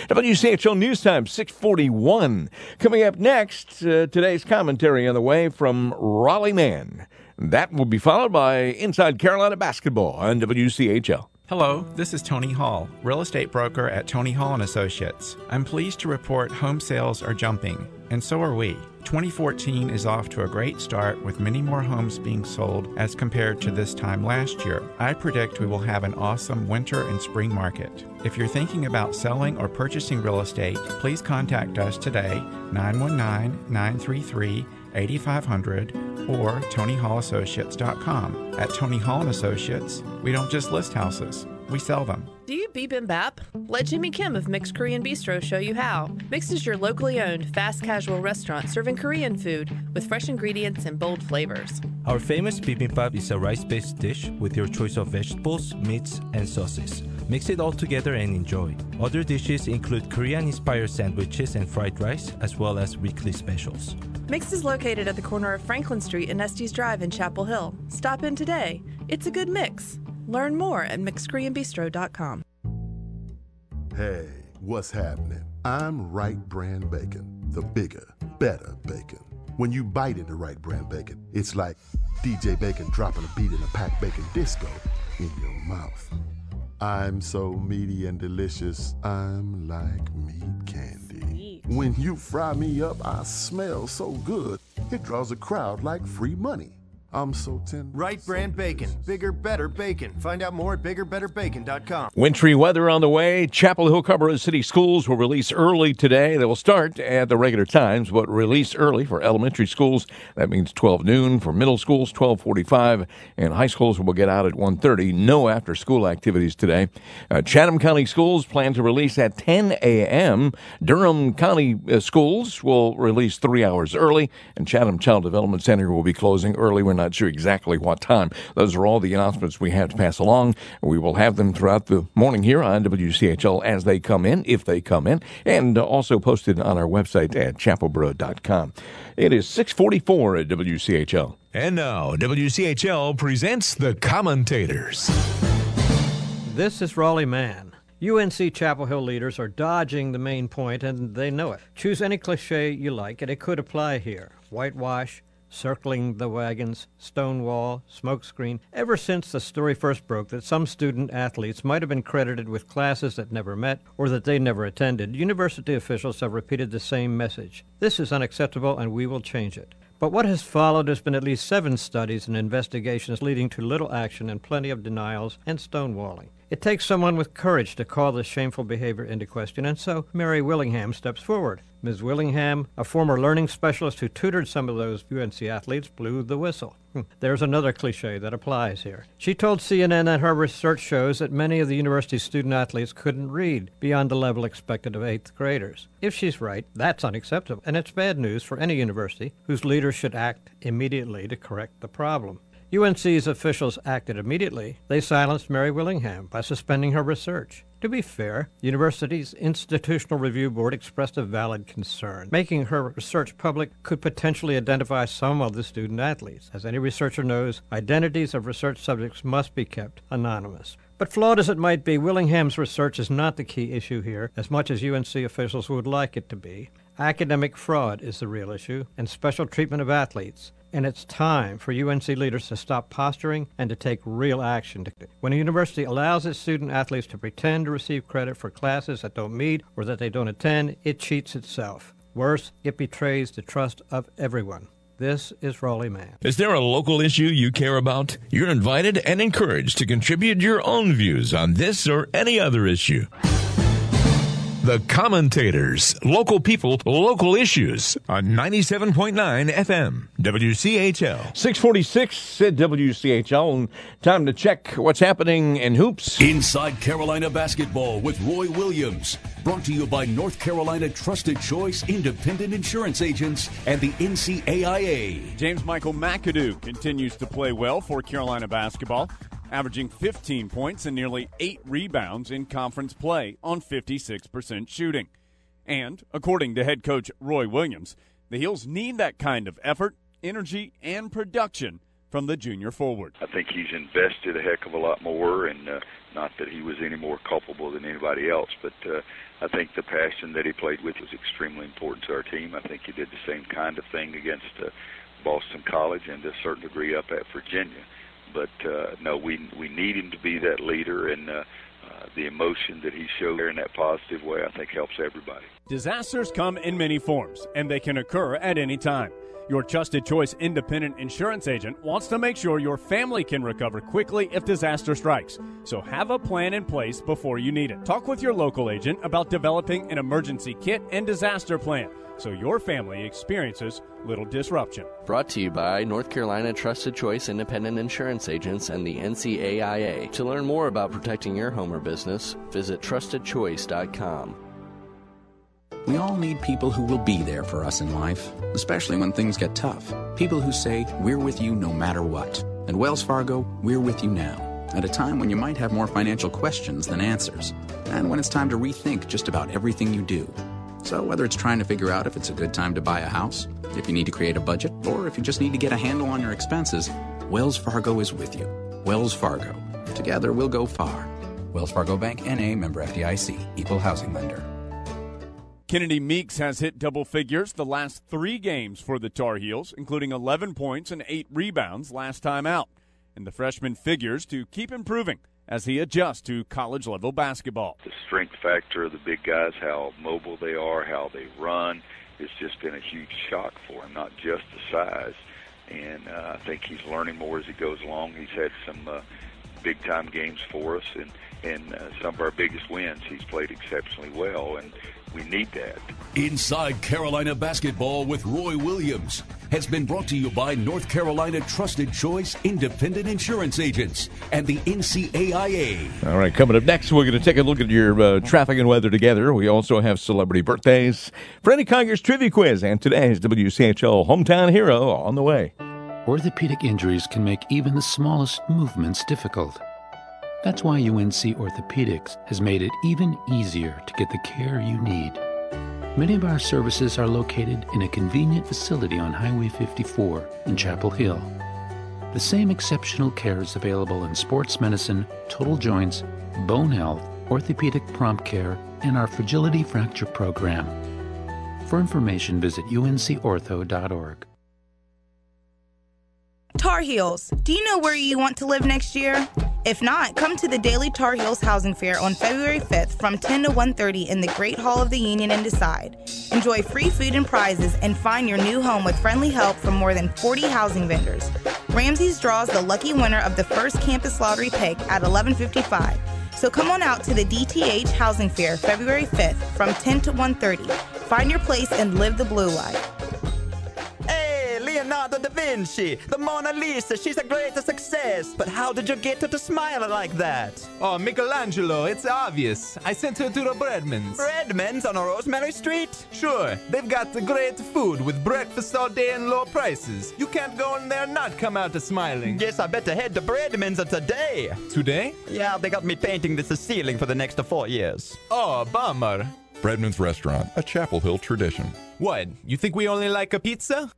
WCHL News Time, 6:41. Coming up next, today's commentary on the way from Raleigh Man. That will be followed by Inside Carolina Basketball on WCHL. Hello, this is Tony Hall, real estate broker at Tony Hall & Associates. I'm pleased to report home sales are jumping, and so are we. 2014 is off to a great start with many more homes being sold as compared to this time last year. I predict we will have an awesome winter and spring market. If you're thinking about selling or purchasing real estate, please contact us today, 919-933-8500 or TonyHallAssociates.com. At Tony Hall & Associates, we don't just list houses, we sell them. Do you bibimbap? Let Jimmy Kim of Mixed Korean Bistro show you how. Mixed is your locally owned, fast casual restaurant serving Korean food with fresh ingredients and bold flavors. Our famous bibimbap is a rice-based dish with your choice of vegetables, meats, and sauces. Mix it all together and enjoy. Other dishes include Korean-inspired sandwiches and fried rice, as well as weekly specials. Mixed is located at the corner of Franklin Street and Estes Drive in Chapel Hill. Stop in today. It's a good mix. Learn more at mixedkoreanbistro.com. Hey, what's happening? I'm Wright Brand Bacon, the bigger, better bacon. When you bite into Wright Brand Bacon, it's like DJ Bacon dropping a beat in a packed bacon disco in your mouth. I'm so meaty and delicious, I'm like meat candy. When you fry me up, I smell so good, it draws a crowd like free money. I'm so tender. Wright Brand Bacon. Bigger, better bacon. Find out more at biggerbetterbacon.com. Wintry weather on the way. Chapel Hill Cabarrus City Schools will release early today. They will start at the regular times, but release early for elementary schools. That means 12 noon. For middle schools, 12:45. And high schools will get out at 1:30. No after-school activities today. Chatham County Schools plan to release at 10 a.m. Durham County Schools will release 3 hours early. And Chatham Child Development Center will be closing early. We're not sure exactly what time. Those are all the announcements we have to pass along. We will have them throughout the morning here on WCHL as they come in, if they come in, and also posted on our website at chapelboro.com. It is 6:44 at WCHL. And now, WCHL presents The Commentators. This is Raleigh Man. UNC Chapel Hill leaders are dodging the main point, and they know it. Choose any cliche you like, and it could apply here. Whitewash, circling the wagons, Stonewall, smokescreen. Ever since the story first broke that some student athletes might have been credited with classes that never met or that they never attended, university officials have repeated the same message. This is unacceptable and we will change it. But what has followed has been at least 7 studies and investigations leading to little action and plenty of denials and stonewalling. It takes someone with courage to call this shameful behavior into question, and so Mary Willingham steps forward. Ms. Willingham, a former learning specialist who tutored some of those UNC athletes, blew the whistle. There's another cliche that applies here. She told CNN that her research shows that many of the university's student athletes couldn't read beyond the level expected of 8th graders. If she's right, that's unacceptable, and it's bad news for any university whose leaders should act immediately to correct the problem. UNC's officials acted immediately. They silenced Mary Willingham by suspending her research. To be fair, the university's Institutional Review Board expressed a valid concern. Making her research public could potentially identify some of the student athletes. As any researcher knows, identities of research subjects must be kept anonymous. But flawed as it might be, Willingham's research is not the key issue here, as much as UNC officials would like it to be. Academic fraud is the real issue, and special treatment of athletes. And it's time for UNC leaders to stop posturing and to take real action. When a university allows its student athletes to pretend to receive credit for classes that don't meet or that they don't attend, it cheats itself. Worse, it betrays the trust of everyone. This is Raleigh Mann. Is there a local issue you care about? You're invited and encouraged to contribute your own views on this or any other issue. The Commentators, local people, local issues on 97.9 FM, WCHL. 646 at WCHL. Time to check what's happening in hoops. Inside Carolina Basketball with Roy Williams. Brought to you by North Carolina Trusted Choice Independent Insurance Agents and the NCAIA. James Michael McAdoo continues to play well for Carolina basketball, averaging 15 points and nearly 8 rebounds in conference play on 56% shooting. And, according to head coach Roy Williams, the Heels need that kind of effort, energy, and production from the junior forward. I think he's invested a heck of a lot more, and not that he was any more culpable than anybody else, but I think the passion that he played with was extremely important to our team. I think he did the same kind of thing against Boston College and to a certain degree up at Virginia. But, no, we need him to be that leader, and the emotion that he showed there in that positive way, I think, helps everybody. Disasters come in many forms, and they can occur at any time. Your Trusted Choice Independent Insurance Agent wants to make sure your family can recover quickly if disaster strikes. So have a plan in place before you need it. Talk with your local agent about developing an emergency kit and disaster plan so your family experiences little disruption. Brought to you by North Carolina Trusted Choice Independent Insurance Agents and the NCAIA. To learn more about protecting your home or business, visit trustedchoice.com. We all need people who will be there for us in life, especially when things get tough. People who say, we're with you no matter what. At Wells Fargo, we're with you now, at a time when you might have more financial questions than answers, and when it's time to rethink just about everything you do. So whether it's trying to figure out if it's a good time to buy a house, if you need to create a budget, or if you just need to get a handle on your expenses, Wells Fargo is with you. Wells Fargo. Together we'll go far. Wells Fargo Bank, N.A., member FDIC, equal housing lender. Kennedy Meeks has hit double figures the last 3 games for the Tar Heels, including 11 points and 8 rebounds last time out. And the freshman figures to keep improving as he adjusts to college-level basketball. The strength factor of the big guys, how mobile they are, how they run, it's just been a huge shock for him, not just the size. And I think he's learning more as he goes along. He's had some big-time games for us, and some of our biggest wins, he's played exceptionally well, and we need that. Inside Carolina Basketball with Roy Williams has been brought to you by North Carolina Trusted Choice Independent Insurance Agents and the NCAIA. All right, coming up next, we're going to take a look at your traffic and weather together. We also have celebrity birthdays, Freddie Conyers Trivia Quiz, and today's WCHL Hometown Hero on the way. Orthopedic injuries can make even the smallest movements difficult. That's why UNC Orthopedics has made it even easier to get the care you need. Many of our services are located in a convenient facility on Highway 54 in Chapel Hill. The same exceptional care is available in sports medicine, total joints, bone health, orthopedic prompt care, and our fragility fracture program. For information, visit uncortho.org. Tar Heels. Do you know where you want to live next year? If not, come to the Daily Tar Heels Housing Fair on February 5th from 10 to 1:30 in the Great Hall of the Union and decide. Enjoy free food and prizes and find your new home with friendly help from more than 40 housing vendors. Ramsey's draws the lucky winner of the first campus lottery pick at 11:55. So come on out to the DTH Housing Fair February 5th from 10 to 1:30. Find your place and live the blue life. Leonardo da Vinci, the Mona Lisa, she's a great success. But how did you get her to smile like that? Oh, Michelangelo, it's obvious. I sent her to the Breadmans. Breadmans on Rosemary Street? Sure, they've got great food with breakfast all day and low prices. You can't go in there and not come out smiling. Yes, I better head to Breadmans today. Today? Yeah, they got me painting this ceiling for the next 4 years. Oh, bummer. Breadman's Restaurant, a Chapel Hill tradition. What, you think we only like a pizza?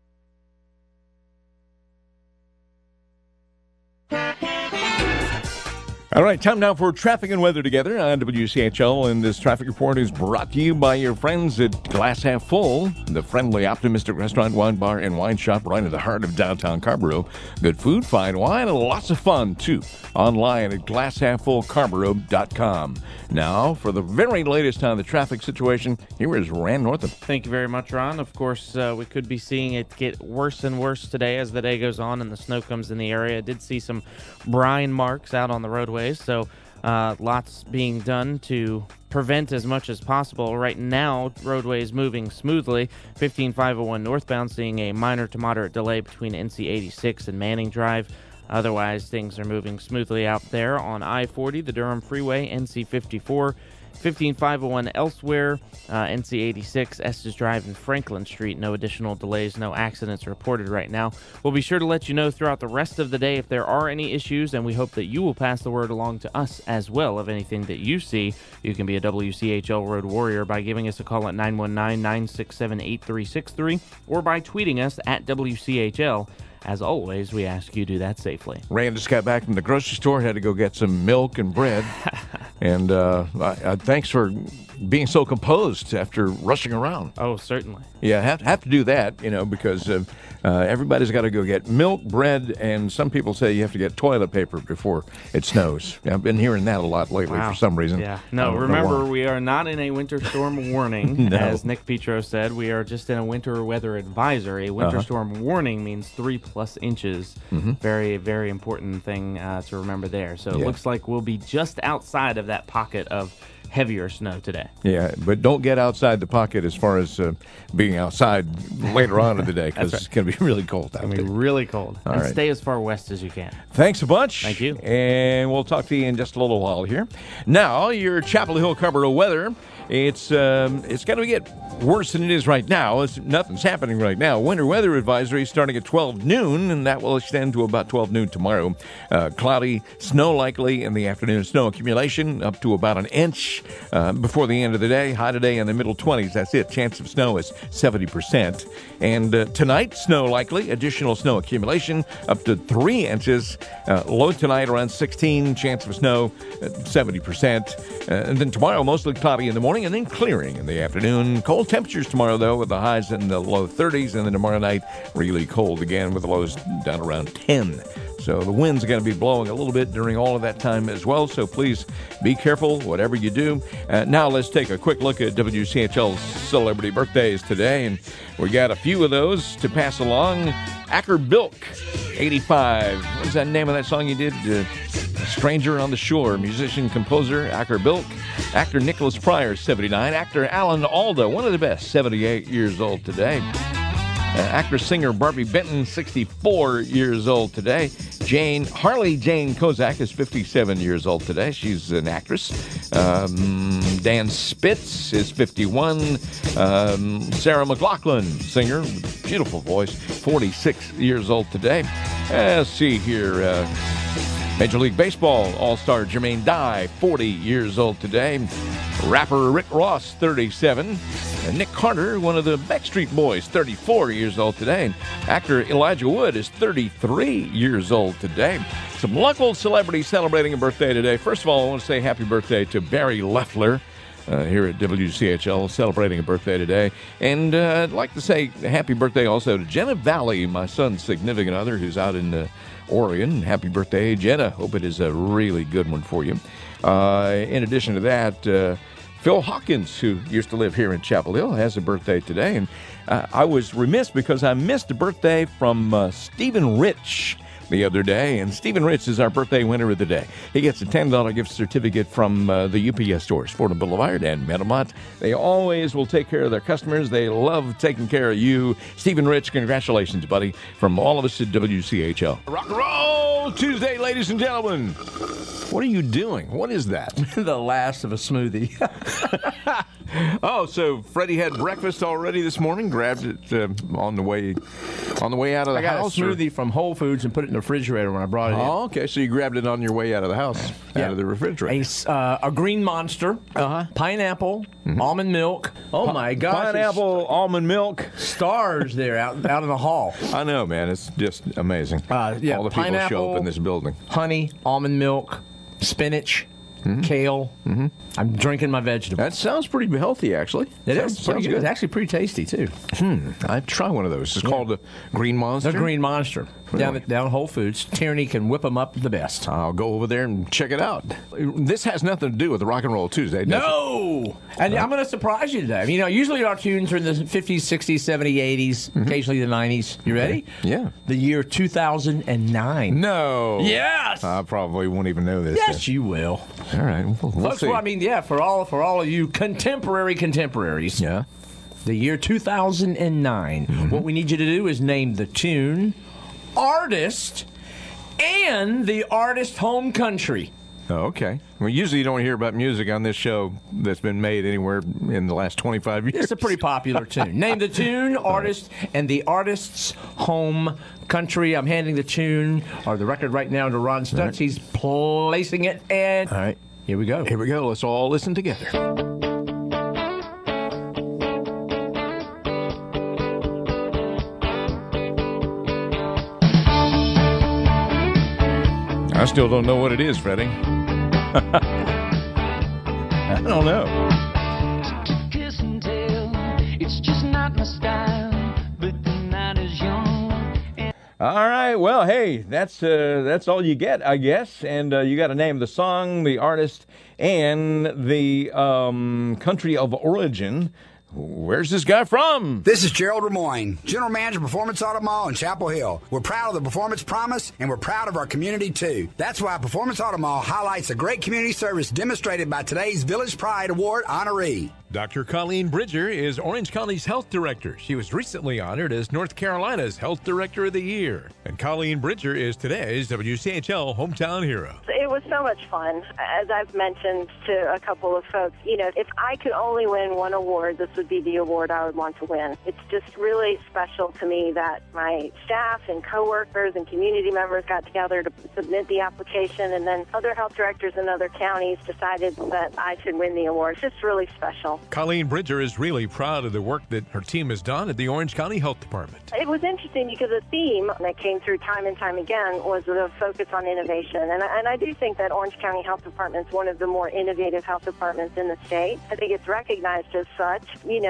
All right, time now for traffic and weather together on WCHL, and this traffic report is brought to you by your friends at Glass Half Full, the friendly, optimistic restaurant, wine bar, and wine shop right in the heart of downtown Carrboro. Good food, fine wine, and lots of fun, too. Online at glasshalffullcarboro.com. Now, for the very latest on the traffic situation, here is Rand Northam. Thank you very much, Ron. Of course, we could be seeing it get worse and worse today as the day goes on and the snow comes in the area. I did see some brine marks out on the roadways, so lots being done to prevent as much as possible. Right now, roadways moving smoothly. 15501 northbound seeing a minor to moderate delay between NC 86 and Manning Drive. Otherwise, things are moving smoothly out there on I-40, the Durham Freeway, NC 54, 15501 elsewhere, NC 86, Estes Drive, and Franklin Street. No additional delays, no accidents reported right now. We'll be sure to let you know throughout the rest of the day if there are any issues, and we hope that you will pass the word along to us as well of anything that you see. You can be a WCHL Road Warrior by giving us a call at 919-967-8363 or by tweeting us at WCHL. As always, we ask you do that safely. Rand just got back from the grocery store, had to go get some milk and bread. And thanks for being so composed after rushing around. Oh, certainly. Yeah, have to do that, because everybody's got to go get milk, bread, and some people say you have to get toilet paper before it snows. I've been hearing that a lot lately for some reason. Yeah. No, remember, we are not in a winter storm warning, as Nick Petro said. We are just in a winter weather advisory. Winter storm warning means 3+ inches. Very, very important thing to remember there. So it looks like we'll be just outside of that pocket of heavier snow today. Yeah, but don't get outside the pocket as far as being outside later on in the day, because it's going to be really cold out there. It's going to be really cold. All and right. Stay as far west as you can. Thanks a bunch. Thank you. And we'll talk to you in just a little while here. Now, your Chapel Hill Carrboro weather. It's going to get worse than it is right now. Nothing's happening right now. Winter weather advisory starting at 12 noon, and that will extend to about 12 noon tomorrow. Cloudy, snow likely in the afternoon. Snow accumulation up to about an inch before the end of the day. High today in the middle 20s. That's it. Chance of snow is 70%. And tonight, snow likely. Additional snow accumulation up to 3 inches. Low tonight around 16. Chance of snow 70%. And then tomorrow, mostly cloudy in the morning and then clearing in the afternoon. Cold temperatures tomorrow, though, with the highs in the low 30s. And then tomorrow night, really cold again with the lows down around 10. So the wind's going to be blowing a little bit during all of that time as well. So please be careful, whatever you do. Now let's take a quick look at WCHL's celebrity birthdays today. And we got a few of those to pass along. Acker Bilk, 85. What's that name of that song you did? Stranger on the Shore. Musician, composer, Acker Bilk. Actor Nicholas Pryor, 79. Actor Alan Alda, one of the best, 78 years old today. Actor-singer Barbie Benton, 64 years old today. Harley Jane Kozak is 57 years old today. She's an actress. Dan Spitz is 51. Sarah McLachlan, singer, beautiful voice, 46 years old today. Let's see here. Major League Baseball All-Star Jermaine Dye, 40 years old today. Rapper Rick Ross, 37. And Nick Carter, one of the Backstreet Boys, 34 years old today. And actor Elijah Wood is 33 years old today. Some local celebrities celebrating a birthday today. First of all, I want to say happy birthday to Barry Leffler here at WCHL, celebrating a birthday today. And I'd like to say happy birthday also to Jenna Valley, my son's significant other, who's out in Oregon. Happy birthday, Jenna. Hope it is a really good one for you. In addition to that, Phil Hawkins, who used to live here in Chapel Hill, has a birthday today. And I was remiss because I missed a birthday from Stephen Rich, the other day, and Stephen Rich is our birthday winner of the day. He gets a $10 gift certificate from the UPS stores, Fordham Boulevard and Meadowmont. They always will take care of their customers. They love taking care of you. Stephen Rich, congratulations, buddy, from all of us at WCHL. Rock and roll Tuesday, ladies and gentlemen. What are you doing? What is that? The last of a smoothie. Oh, so Freddie had breakfast already this morning. Grabbed it on the way out of the house. I got a smoothie from Whole Foods and put it in the refrigerator when I brought it in. Oh, okay. So you grabbed it on your way out of the house, out of the refrigerator. A green Monster, pineapple, almond milk. Oh my gosh! Pineapple, almond milk, stars there out in the hall. I know, man. It's just amazing. All the people show up in this building. Honey, almond milk, spinach. Kale. I'm drinking my vegetables. That sounds pretty healthy, actually. It is pretty good. It's actually pretty tasty, too. I'd try one of those. It's called the Green Monster? The Green Monster. Really? Down at Whole Foods. Tierney can whip them up the best. I'll go over there and check it out. This has nothing to do with the Rock and Roll Tuesday, does it? And I'm going to surprise you today. You know, usually our tunes are in the 50s, 60s, 70s, 80s, occasionally the 90s. You ready? Yeah. The year 2009. No. Yes. I probably won't even know this. Yes, you will. All right. We'll see. Well, I mean, for all of you contemporaries. Yeah. The year 2009. What we need you to do is name the tune, artist, and the artist home country. Oh, okay. Well, usually you don't hear about music on this show that's been made anywhere in the last 25 years. It's a pretty popular tune. Name the tune, artist, and the artist's home country. I'm handing the tune or the record right now to Ron Stutz. Right. He's placing it, and all right, here we go. Here we go. Let's all listen together. I still don't know what it is, Freddie. I don't know. Kiss and tell, it's just not my style, but the night is young. All right, well, hey, that's all you get, I guess, and you got to name the song, the artist, and the country of origin. Where's this guy from? This is Gerald Lemoyne, General Manager of Performance Auto Mall in Chapel Hill. We're proud of the Performance Promise, and we're proud of our community, too. That's why Performance Auto Mall highlights the great community service demonstrated by today's Village Pride Award honoree. Dr. Colleen Bridger is Orange County's Health Director. She was recently honored as North Carolina's Health Director of the Year. And Colleen Bridger is today's WCHL Hometown Hero. It was so much fun. As I've mentioned to a couple of folks, if I could only win one award, this would be the award I would want to win. It's just really special to me that my staff and coworkers and community members got together to submit the application, and then other health directors in other counties decided that I should win the award. It's just really special. Colleen Bridger is really proud of the work that her team has done at the Orange County Health Department. It was interesting because the theme that came through time and time again was the focus on innovation. And I do think that Orange County Health Department is one of the more innovative health departments in the state. I think it's recognized as such.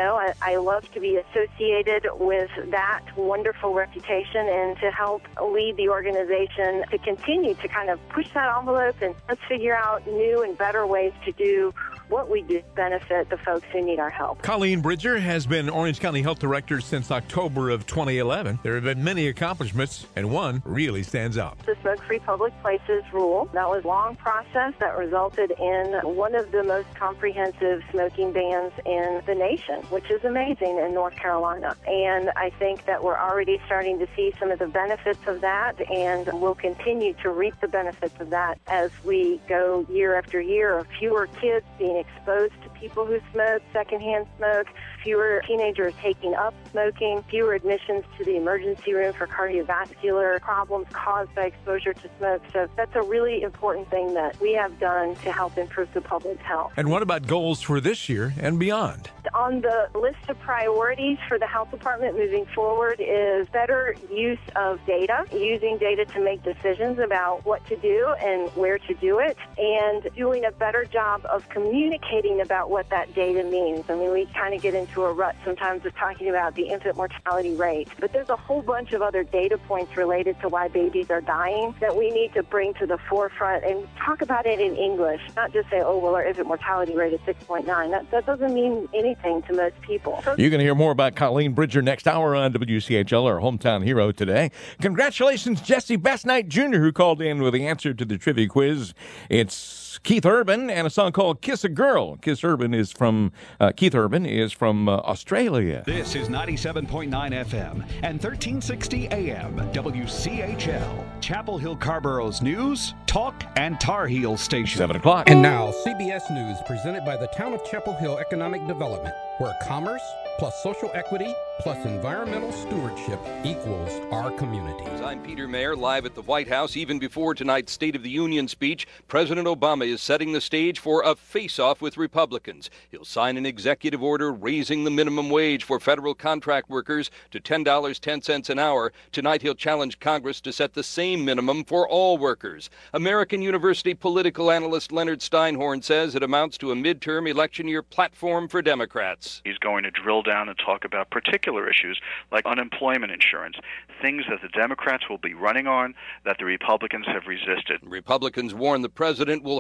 I love to be associated with that wonderful reputation and to help lead the organization to continue to kind of push that envelope and let's figure out new and better ways to do what we do to benefit the folks who need our help. Colleen Bridger has been Orange County Health Director since October of 2011. There have been many accomplishments, and one really stands out. The Smoke-Free Public Places rule, that was a long process that resulted in one of the most comprehensive smoking bans in the nation, which is amazing in North Carolina. And I think that we're already starting to see some of the benefits of that, and we'll continue to reap the benefits of that as we go year after year of fewer kids being exposed to people who smoke, secondhand smoke, fewer teenagers taking up smoking, fewer admissions to the emergency room for cardiovascular problems caused by exposure to smoke. So that's a really important thing that we have done to help improve the public's health. And what about goals for this year and beyond? On the list of priorities for the health department moving forward is better use of data, using data to make decisions about what to do and where to do it, and doing a better job of communicating about what that data means. I mean, we kind of get into a rut sometimes of talking about the infant mortality rate, but there's a whole bunch of other data points related to why babies are dying that we need to bring to the forefront and talk about it in English, not just say, oh, well, our infant mortality rate is 6.9. That doesn't mean anything anything to most people. You're going to hear more about Colleen Bridger next hour on WCHL, our hometown hero today. Congratulations, Jesse Bestnight Jr., who called in with the answer to the trivia quiz. It's Keith Urban and a song called Kiss a Girl. Keith Urban is from Australia. This is 97.9 FM and 1360 AM WCHL, Chapel Hill Carborough's news, talk, and Tar Heel station. 7 o'clock. And now, CBS News presented by the Town of Chapel Hill Economic Development, where commerce plus social equity plus environmental stewardship equals our communities. I'm Peter Mayer, live at the White House. Even before tonight's State of the Union speech, President Obama is setting the stage for a face-off with Republicans. He'll sign an executive order raising the minimum wage for federal contract workers to $10.10 an hour. Tonight he'll challenge Congress to set the same minimum for all workers. American University political analyst Leonard Steinhorn says it amounts to a midterm election year platform for Democrats. He's going to drill down and talk about particular issues like unemployment insurance, things that the Democrats will be running on that the Republicans have resisted. Republicans warn the president will